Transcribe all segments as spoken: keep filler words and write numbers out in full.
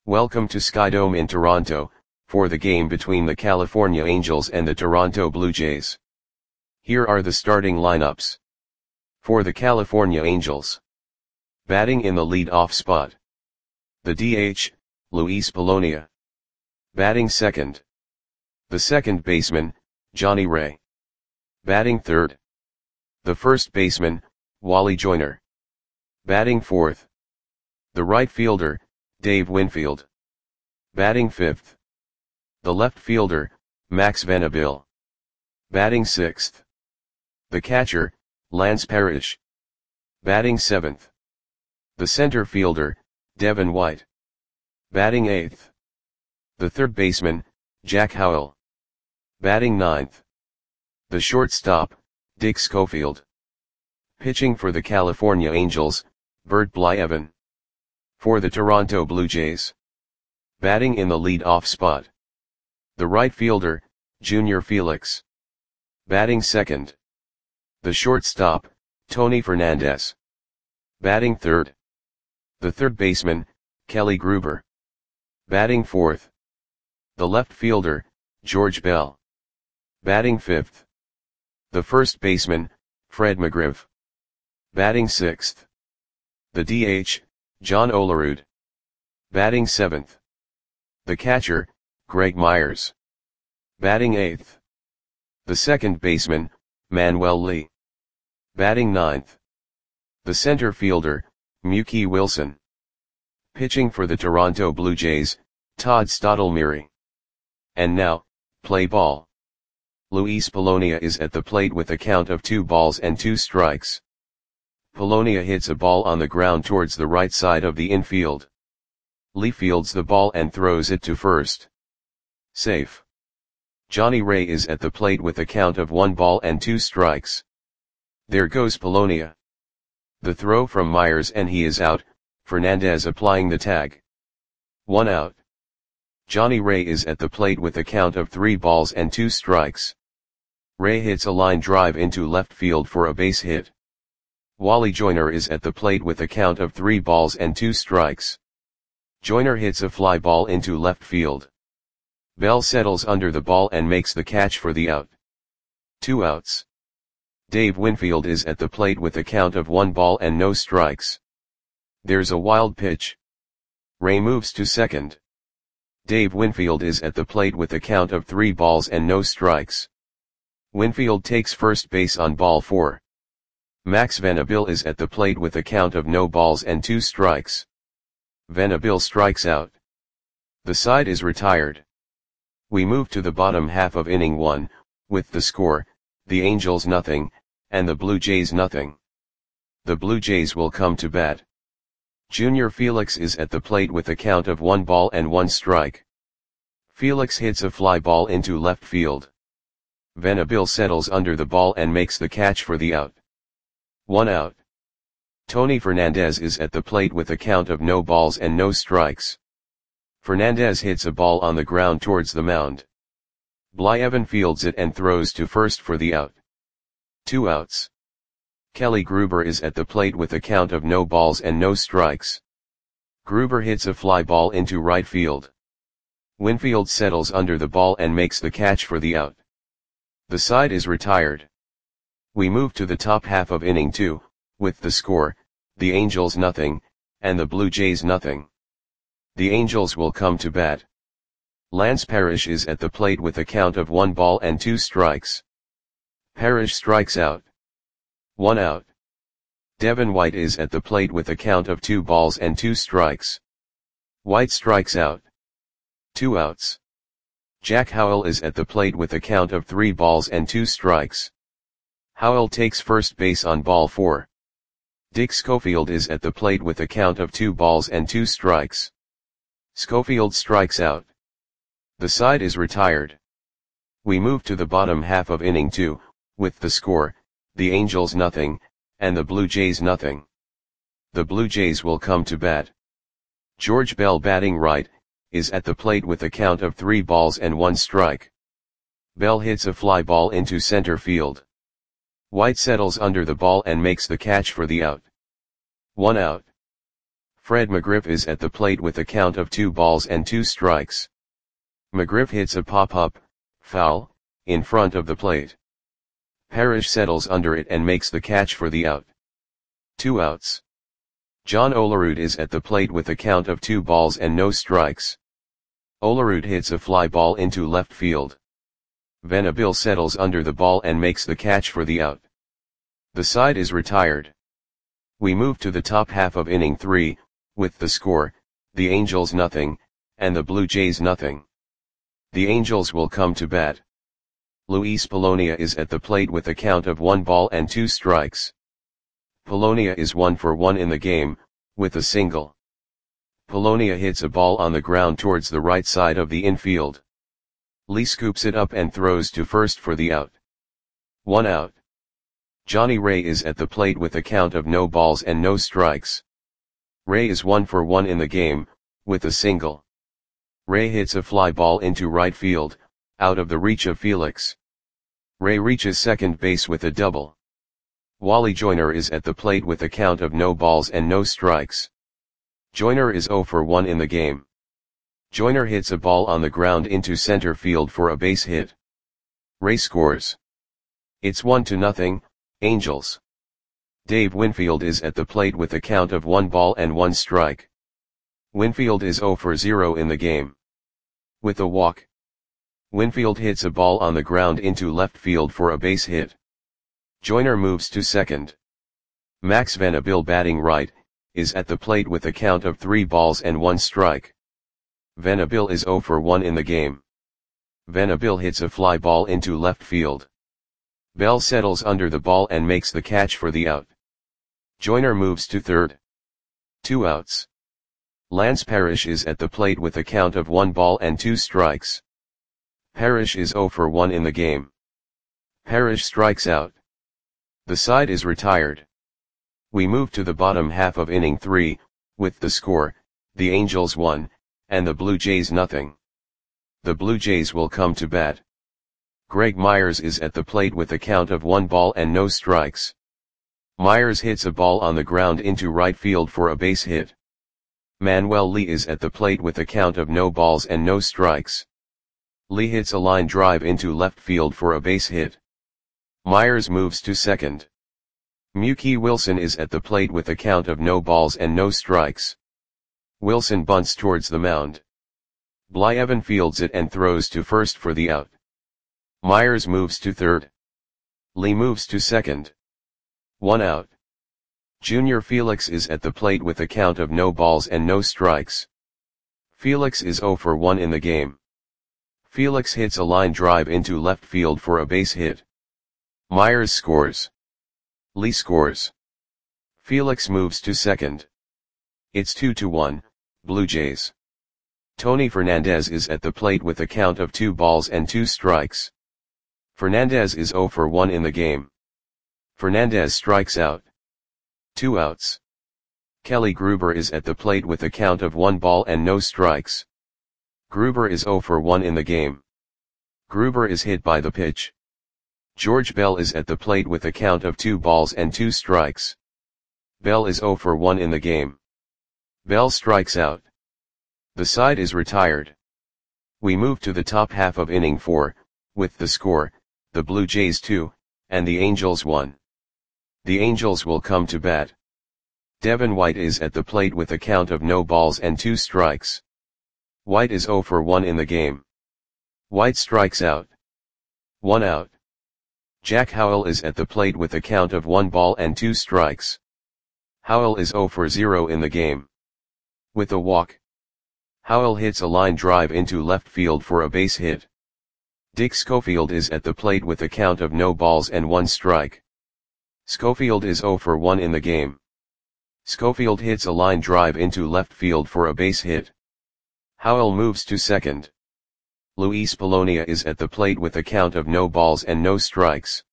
Welcome to Skydome in Toronto, for the game between the California Angels and the Toronto Blue Jays. Here are the starting lineups. For the California Angels. Batting in the lead-off spot. The D H, Luis Polonia. Batting second. The second baseman, Johnny Ray. Batting third. The first baseman, Wally Joyner. Batting fourth. The right fielder, Dave Winfield. Batting fifth. The left fielder, Max Venable. Batting sixth. The catcher, Lance Parrish. Batting seventh. The center fielder, Devin White. Batting eighth. The third baseman, Jack Howell. Batting ninth. The shortstop, Dick Schofield. Pitching for the California Angels, Bert Blyleven. For the Toronto Blue Jays. Batting in the lead-off spot. The right fielder, Junior Felix. Batting second. The shortstop, Tony Fernandez. Batting third. The third baseman, Kelly Gruber. Batting fourth. The left fielder, George Bell. Batting fifth. The first baseman, Fred McGriff. Batting sixth. The D H, John Olerud. Batting seventh. The catcher, Greg Myers. Batting eighth. The second baseman, Manuel Lee. Batting ninth. The center fielder, Mookie Wilson. Pitching for the Toronto Blue Jays, Todd Stottlemyre. And now, play ball. Luis Polonia is at the plate with a count of two balls and two strikes. Polonia hits a ball on the ground towards the right side of the infield. Lee fields the ball and throws it to first. Safe. Johnny Ray is at the plate with a count of one ball and two strikes. There goes Polonia. The throw from Myers and he is out, Fernandez applying the tag. One out. Johnny Ray is at the plate with a count of three balls and two strikes. Ray hits a line drive into left field for a base hit. Wally Joyner is at the plate with a count of three balls and two strikes. Joyner hits a fly ball into left field. Bell settles under the ball and makes the catch for the out. Two outs. Dave Winfield is at the plate with a count of one ball and no strikes. There's a wild pitch. Ray moves to second. Dave Winfield is at the plate with a count of three balls and no strikes. Winfield takes first base on ball four. Max Venable is at the plate with a count of no balls and two strikes. Venable strikes out. The side is retired. We move to the bottom half of inning one, with the score, the Angels nothing, and the Blue Jays nothing. The Blue Jays will come to bat. Junior Felix is at the plate with a count of one ball and one strike. Felix hits a fly ball into left field. Venable settles under the ball and makes the catch for the out. One out. Tony Fernandez is at the plate with a count of no balls and no strikes. Fernandez hits a ball on the ground towards the mound. Blyleven fields it and throws to first for the out. Two outs. Kelly Gruber is at the plate with a count of no balls and no strikes. Gruber hits a fly ball into right field. Winfield settles under the ball and makes the catch for the out. The side is retired. We move to the top half of inning two, with the score, the Angels nothing, and the Blue Jays nothing. The Angels will come to bat. Lance Parrish is at the plate with a count of one ball and two strikes. Parrish strikes out. One out. Devin White is at the plate with a count of two balls and two strikes. White strikes out. Two outs. Jack Howell is at the plate with a count of three balls and two strikes. Howell takes first base on ball four. Dick Schofield is at the plate with a count of two balls and two strikes. Schofield strikes out. The side is retired. We move to the bottom half of inning two, with the score, the Angels nothing, and the Blue Jays nothing. The Blue Jays will come to bat. George Bell batting right, is at the plate with a count of three balls and one strike. Bell hits a fly ball into center field. White settles under the ball and makes the catch for the out. One out. Fred McGriff is at the plate with a count of two balls and two strikes. McGriff hits a pop-up, foul, in front of the plate. Parrish settles under it and makes the catch for the out. Two outs. John Olerud is at the plate with a count of two balls and no strikes. Olerud hits a fly ball into left field. Venabil settles under the ball and makes the catch for the out. The side is retired. We move to the top half of inning three, with the score, the Angels nothing, and the Blue Jays nothing. The Angels will come to bat. Luis Polonia is at the plate with a count of one ball and two strikes. Polonia is one for one in the game, with a single. Polonia hits a ball on the ground towards the right side of the infield. Lee scoops it up and throws to first for the out. One out. Johnny Ray is at the plate with a count of no balls and no strikes. Ray is one for one in the game, with a single. Ray hits a fly ball into right field, out of the reach of Felix. Ray reaches second base with a double. Wally Joyner is at the plate with a count of no balls and no strikes. Joyner is zero for one in the game. Joyner hits a ball on the ground into center field for a base hit. Ray scores. It's one to nothing, Angels. Dave Winfield is at the plate with a count of one ball and one strike. Winfield is zero for zero in the game. With a walk. Winfield hits a ball on the ground into left field for a base hit. Joyner moves to second. Max Venabil, batting right, is at the plate with a count of three balls and one strike. Venabil is zero for one in the game. Venabil hits a fly ball into left field. Bell settles under the ball and makes the catch for the out. Joyner moves to third. Two outs. Lance Parrish is at the plate with a count of one ball and two strikes. Parrish is zero for one in the game. Parrish strikes out. The side is retired. We move to the bottom half of inning three, with the score, the Angels one, and the Blue Jays nothing. The Blue Jays will come to bat. Greg Myers is at the plate with a count of one ball and no strikes. Myers hits a ball on the ground into right field for a base hit. Manuel Lee is at the plate with a count of no balls and no strikes. Lee hits a line drive into left field for a base hit. Myers moves to second. Mookie Wilson is at the plate with a count of no balls and no strikes. Wilson bunts towards the mound. Blyevin fields it and throws to first for the out. Myers moves to third. Lee moves to second. One out. Junior Felix is at the plate with a count of no balls and no strikes. Felix is zero for one in the game. Felix hits a line drive into left field for a base hit. Myers scores. Lee scores. Felix moves to second. It's two to one, Blue Jays. Tony Fernandez is at the plate with a count of two balls and two strikes. Fernandez is zero for one in the game. Fernandez strikes out. Two outs. Kelly Gruber is at the plate with a count of one ball and no strikes. Gruber is zero for one in the game. Gruber is hit by the pitch. George Bell is at the plate with a count of two balls and two strikes. Bell is zero for one in the game. Bell strikes out. The side is retired. We move to the top half of inning four, with the score, the Blue Jays two, and the Angels one. The Angels will come to bat. Devin White is at the plate with a count of no balls and two strikes. White is zero for one in the game. White strikes out. One out. Jack Howell is at the plate with a count of one ball and two strikes. Howell is zero for zero in the game. With a walk. Howell hits a line drive into left field for a base hit. Dick Schofield is at the plate with a count of no balls and one strike. Schofield is zero for one in the game. Schofield hits a line drive into left field for a base hit. Howell moves to second. Luis Polonia is at the plate with a count of no balls and no strikes.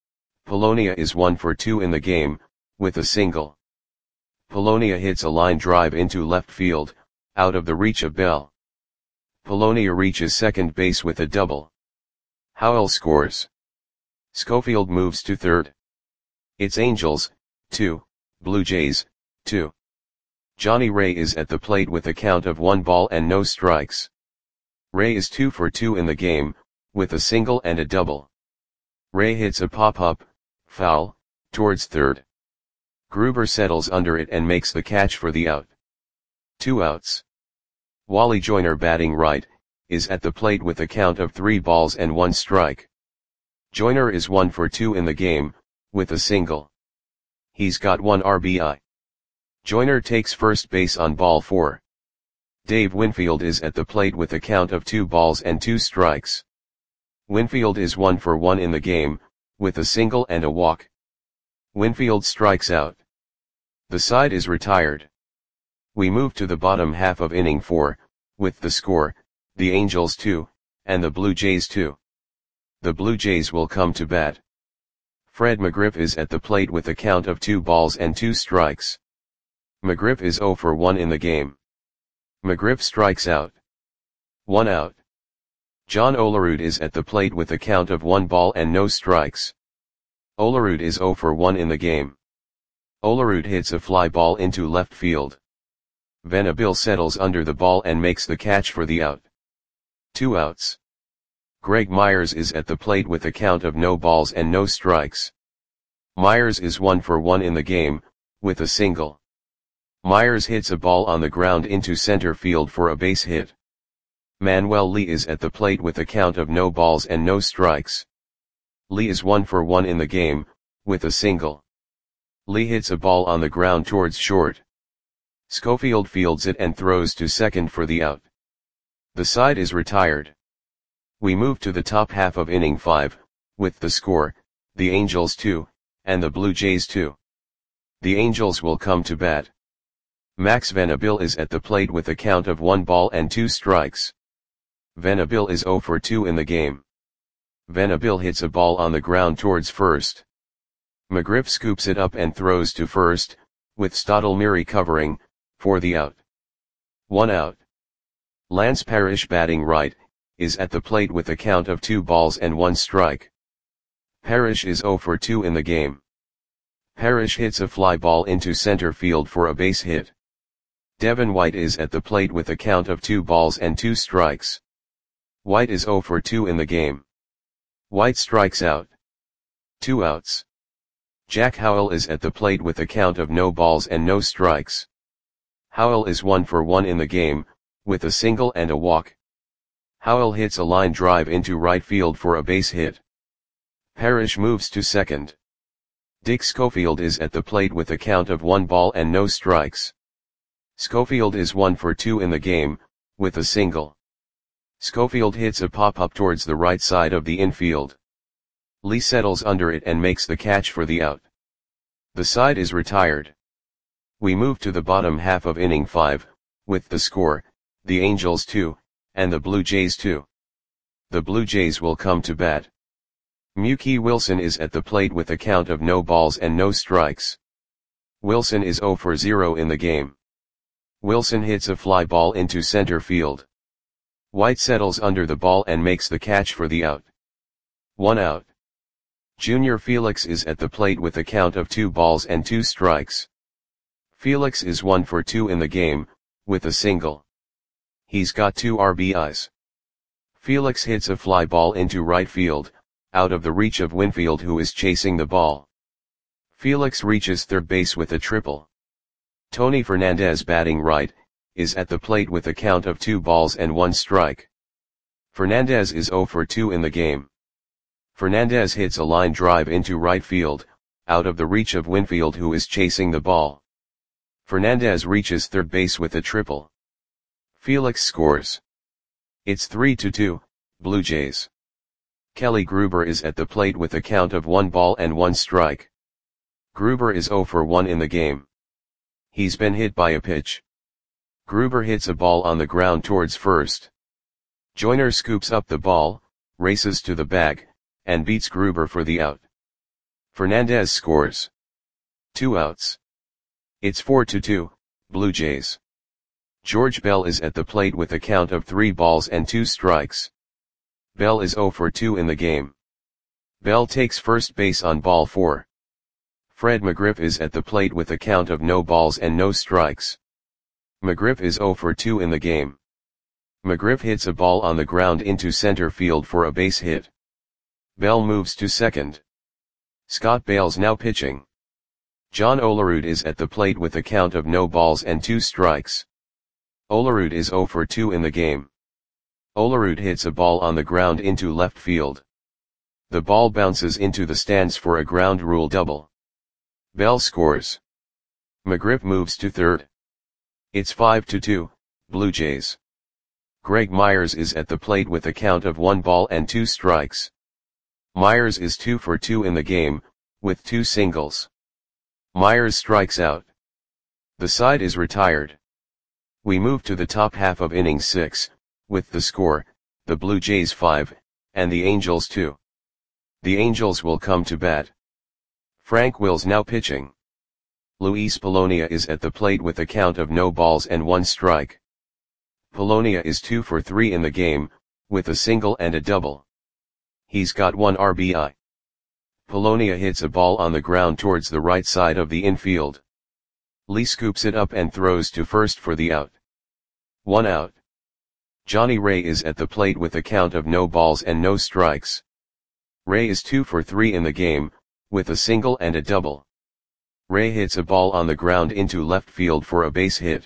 Polonia is one for two in the game, with a single. Polonia hits a line drive into left field, out of the reach of Bell. Polonia reaches second base with a double. Howell scores. Schofield moves to third. It's Angels, two, Blue Jays, two. Johnny Ray is at the plate with a count of one ball and no strikes. Ray is two for two in the game, with a single and a double. Ray hits a pop-up, foul, towards third. Gruber settles under it and makes the catch for the out. Two outs. Wally Joyner, batting right, is at the plate with a count of three balls and one strike. Joyner is one for two in the game, with a single. He's got one R B I. Joyner takes first base on ball four. Dave Winfield is at the plate with a count of two balls and two strikes. Winfield is one for one in the game, with a single and a walk. Winfield strikes out. The side is retired. We move to the bottom half of inning four, with the score, the Angels two, and the Blue Jays two. The Blue Jays will come to bat. Fred McGriff is at the plate with a count of two balls and two strikes. McGriff is zero for one in the game. McGriff strikes out. One out. John Olerud is at the plate with a count of one ball and no strikes. Olerud is zero for one in the game. Olerud hits a fly ball into left field. Venabil settles under the ball and makes the catch for the out. Two outs. Greg Myers is at the plate with a count of no balls and no strikes. Myers is one for one in the game, with a single. Myers hits a ball on the ground into center field for a base hit. Manuel Lee is at the plate with a count of no balls and no strikes. Lee is one for one in the game, with a single. Lee hits a ball on the ground towards short. Schofield fields it and throws to second for the out. The side is retired. We move to the top half of inning five, with the score, the Angels two, and the Blue Jays two. The Angels will come to bat. Max Venabil is at the plate with a count of one ball and two strikes. Venabil is zero for two in the game. Venabil hits a ball on the ground towards first. McGriff scoops it up and throws to first, with Stottlemyre covering, for the out. One out. Lance Parrish, batting right, is at the plate with a count of two balls and one strike. Parrish is zero for two in the game. Parrish hits a fly ball into center field for a base hit. Devin White is at the plate with a count of two balls and two strikes. White is zero for two in the game. White strikes out. Two outs. Jack Howell is at the plate with a count of no balls and no strikes. Howell is one for one in the game, with a single and a walk. Howell hits a line drive into right field for a base hit. Parrish moves to second. Dick Schofield is at the plate with a count of one ball and no strikes. Schofield is one for two in the game, with a single. Schofield hits a pop-up towards the right side of the infield. Lee settles under it and makes the catch for the out. The side is retired. We move to the bottom half of inning five, with the score, the Angels two, and the Blue Jays two. The Blue Jays will come to bat. Mookie Wilson is at the plate with a count of no balls and no strikes. Wilson is zero for zero in the game. Wilson hits a fly ball into center field. White settles under the ball and makes the catch for the out. One out. Junior Felix is at the plate with a count of two balls and two strikes. Felix is one for two in the game, with a single. He's got two R B Is. Felix hits a fly ball into right field, out of the reach of Winfield, who is chasing the ball. Felix reaches third base with a triple. Tony Fernandez, batting right, is at the plate with a count of two balls and one strike. Fernandez is zero for two in the game. Fernandez hits a line drive into right field, out of the reach of Winfield, who is chasing the ball. Fernandez reaches third base with a triple. Felix scores. It's three to two, Blue Jays. Kelly Gruber is at the plate with a count of one ball and one strike. Gruber is zero for one in the game. He's been hit by a pitch. Gruber hits a ball on the ground towards first. Joyner scoops up the ball, races to the bag, and beats Gruber for the out. Fernandez scores. Two outs. It's four to two, Blue Jays. George Bell is at the plate with a count of three balls and two strikes. Bell is zero for two in the game. Bell takes first base on ball four. Fred McGriff is at the plate with a count of no balls and no strikes. McGriff is zero for two in the game. McGriff hits a ball on the ground into center field for a base hit. Bell moves to second. Scott Bales now pitching. John Olerud is at the plate with a count of no balls and two strikes. Olerud is zero for two in the game. Olerud hits a ball on the ground into left field. The ball bounces into the stands for a ground rule double. Bell scores. McGriff moves to third. It's five to two, Blue Jays. Greg Myers is at the plate with a count of one ball and two strikes. Myers is two for two in the game, with two singles. Myers strikes out. The side is retired. We move to the top half of inning six, with the score, the Blue Jays five, and the Angels two. The Angels will come to bat. Frank Wills now pitching. Luis Polonia is at the plate with a count of no balls and one strike. Polonia is two for three in the game, with a single and a double. He's got one R B I. Polonia hits a ball on the ground towards the right side of the infield. Lee scoops it up and throws to first for the out. One out. Johnny Ray is at the plate with a count of no balls and no strikes. Ray is two for three in the game, with a single and a double. Ray hits a ball on the ground into left field for a base hit.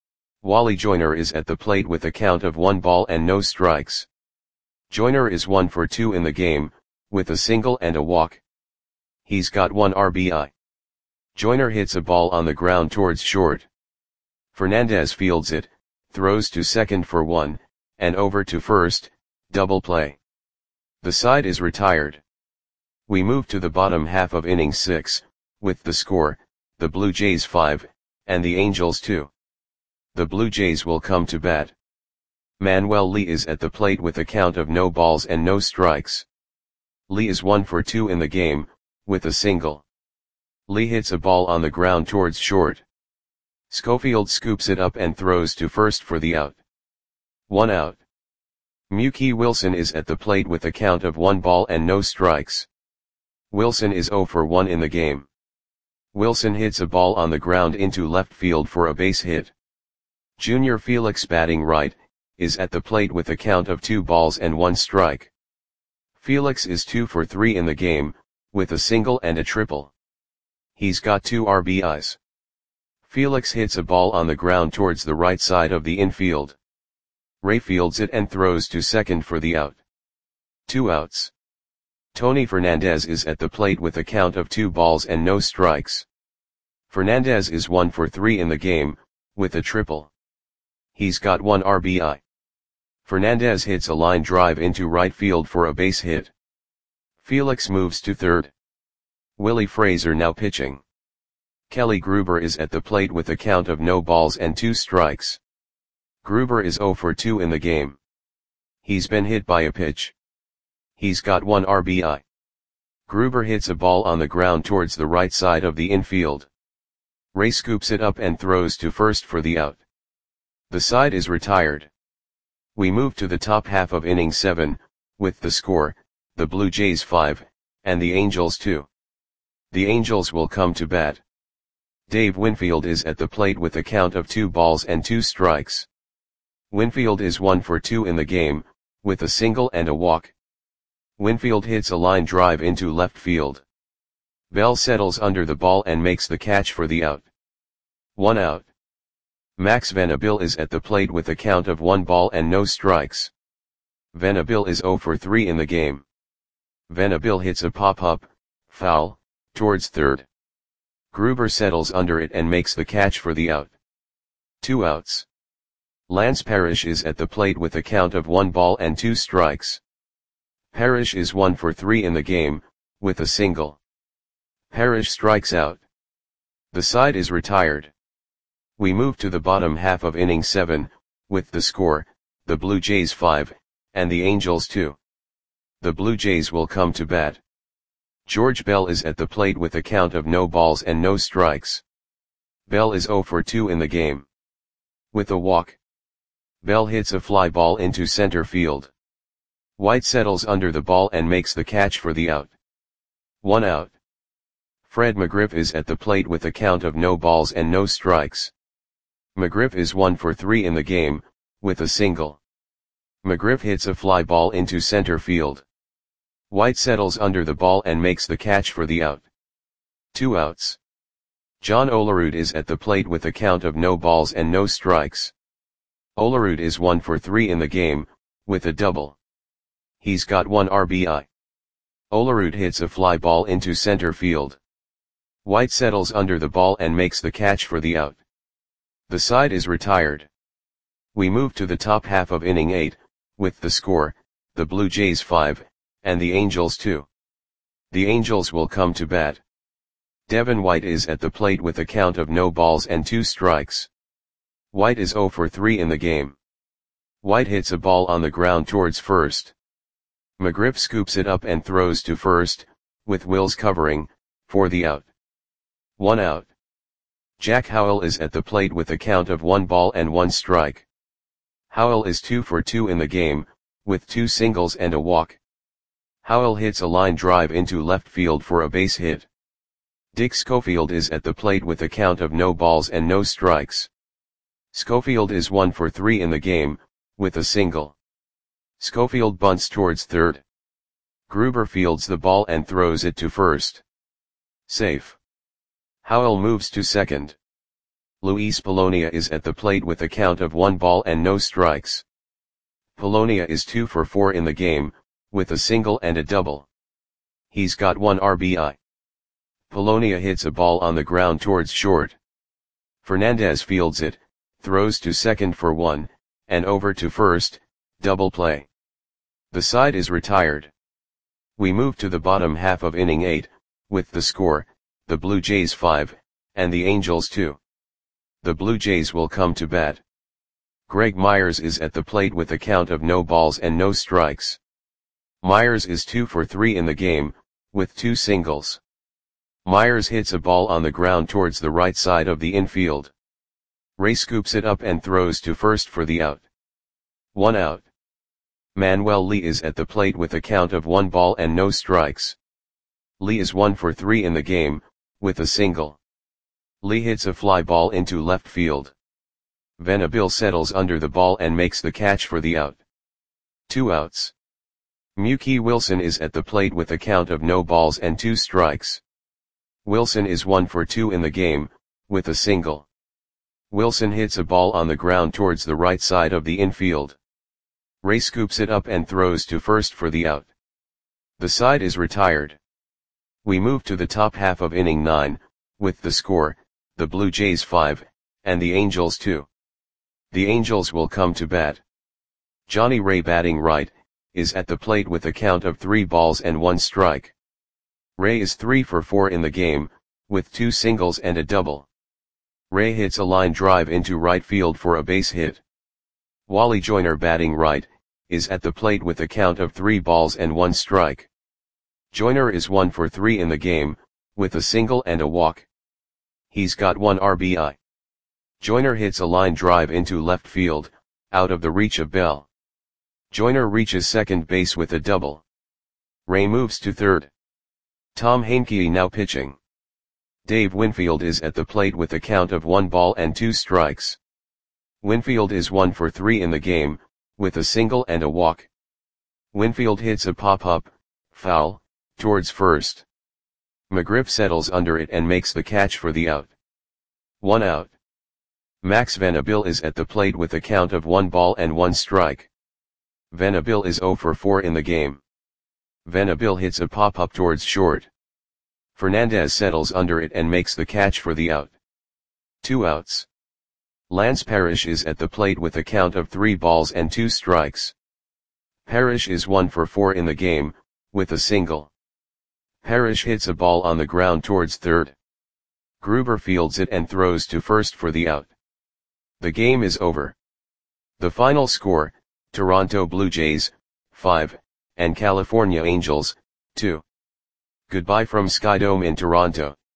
Wally Joyner is at the plate with a count of one ball and no strikes. Joyner is one for two in the game, with a single and a walk. He's got one R B I. Joyner hits a ball on the ground towards short. Fernandez fields it, throws to second for one, and over to first, double play. The side is retired. We move to the bottom half of inning six, with the score, the Blue Jays five, and the Angels two. The Blue Jays will come to bat. Manuel Lee is at the plate with a count of no balls and no strikes. Lee is one for two in the game, with a single. Lee hits a ball on the ground towards short. Schofield scoops it up and throws to first for the out. One out. Mookie Wilson is at the plate with a count of one ball and no strikes. Wilson is zero for one in the game. Wilson hits a ball on the ground into left field for a base hit. Junior Felix, batting right, is at the plate with a count of two balls and one strike. Felix is two for three in the game, with a single and a triple. He's got two R B Is. Felix hits a ball on the ground towards the right side of the infield. Ray fields it and throws to second for the out. Two outs. Tony Fernandez is at the plate with a count of two balls and no strikes. Fernandez is one for three in the game, with a triple. He's got one R B I. Fernandez hits a line drive into right field for a base hit. Felix moves to third. Willie Fraser now pitching. Kelly Gruber is at the plate with a count of no balls and two strikes. Gruber is zero for two in the game. He's been hit by a pitch. He's got one R B I. Gruber hits a ball on the ground towards the right side of the infield. Ray scoops it up and throws to first for the out. The side is retired. We move to the top half of inning seven, with the score, the Blue Jays five, and the Angels two. The Angels will come to bat. Dave Winfield is at the plate with a count of two balls and two strikes. Winfield is one for two in the game, with a single and a walk. Winfield hits a line drive into left field. Bell settles under the ball and makes the catch for the out. One out. Max Venable is at the plate with a count of one ball and no strikes. Venable is zero for three in the game. Venable hits a pop-up, foul, towards third. Gruber settles under it and makes the catch for the out. Two outs. Lance Parrish is at the plate with a count of one ball and two strikes. Parrish is one for three in the game, with a single. Parrish strikes out. The side is retired. We move to the bottom half of inning seven, with the score, the Blue Jays five, and the Angels two. The Blue Jays will come to bat. George Bell is at the plate with a count of no balls and no strikes. Bell is zero for two in the game. With a walk. Bell hits a fly ball into center field. White settles under the ball and makes the catch for the out. One out. Fred McGriff is at the plate with a count of no balls and no strikes. McGriff is one for three in the game, with a single. McGriff hits a fly ball into center field. White settles under the ball and makes the catch for the out. Two outs. John Olerud is at the plate with a count of no balls and no strikes. Olerud is one for three in the game, with a double. He's got one R B I. Olerud hits a fly ball into center field. White settles under the ball and makes the catch for the out. The side is retired. We move to the top half of inning eight, with the score, the Blue Jays five, and the Angels two. The Angels will come to bat. Devin White is at the plate with a count of no balls and two strikes. White is zero for three in the game. White hits a ball on the ground towards first. McGriff scoops it up and throws to first, with Wills covering, for the out. One out. Jack Howell is at the plate with a count of one ball and one strike. Howell is two for two in the game, with two singles and a walk. Howell hits a line drive into left field for a base hit. Dick Schofield is at the plate with a count of no balls and no strikes. Schofield is one for three in the game, with a single. Schofield bunts towards third. Gruber fields the ball and throws it to first. Safe. Howell moves to second. Luis Polonia is at the plate with a count of one ball and no strikes. Polonia is two for four in the game, with a single and a double. He's got one R B I. Polonia hits a ball on the ground towards short. Fernandez fields it, throws to second for one, and over to first, double play. The side is retired. We move to the bottom half of inning eight, with the score, the Blue Jays five, and the Angels two. The Blue Jays will come to bat. Greg Myers is at the plate with a count of no balls and no strikes. Myers is two for three in the game, with two singles. Myers hits a ball on the ground towards the right side of the infield. Ray scoops it up and throws to first for the out. One out. Manuel Lee is at the plate with a count of one ball and no strikes. Lee is one for three in the game, with a single. Lee hits a fly ball into left field. Venable settles under the ball and makes the catch for the out. Two outs. Mookie Wilson is at the plate with a count of no balls and two strikes. Wilson is one for two in the game, with a single. Wilson hits a ball on the ground towards the right side of the infield. Ray scoops it up and throws to first for the out. The side is retired. We move to the top half of inning nine, with the score, the Blue Jays five, and the Angels two. The Angels will come to bat. Johnny Ray, batting right, is at the plate with a count of three balls and one strike. Ray is three for four in the game, with two singles and a double. Ray hits a line drive into right field for a base hit. Wally Joyner, batting right, is at the plate with a count of three balls and one strike. Joyner is one for three in the game, with a single and a walk. He's got one R B I. Joyner hits a line drive into left field, out of the reach of Bell. Joyner reaches second base with a double. Ray moves to third. Tom Heincke now pitching. Dave Winfield is at the plate with a count of one ball and two strikes. Winfield is one for three in the game, with a single and a walk. Winfield hits a pop-up, foul, towards first. McGriff settles under it and makes the catch for the out. One out. Max Venable is at the plate with a count of one ball and one strike. Venable is zero for four in the game. Venable hits a pop-up towards short. Fernandez settles under it and makes the catch for the out. Two outs. Lance Parrish is at the plate with a count of three balls and two strikes. Parrish is one for four in the game, with a single. Parrish hits a ball on the ground towards third. Gruber fields it and throws to first for the out. The game is over. The final score, Toronto Blue Jays, five, and California Angels, two. Goodbye from Skydome in Toronto.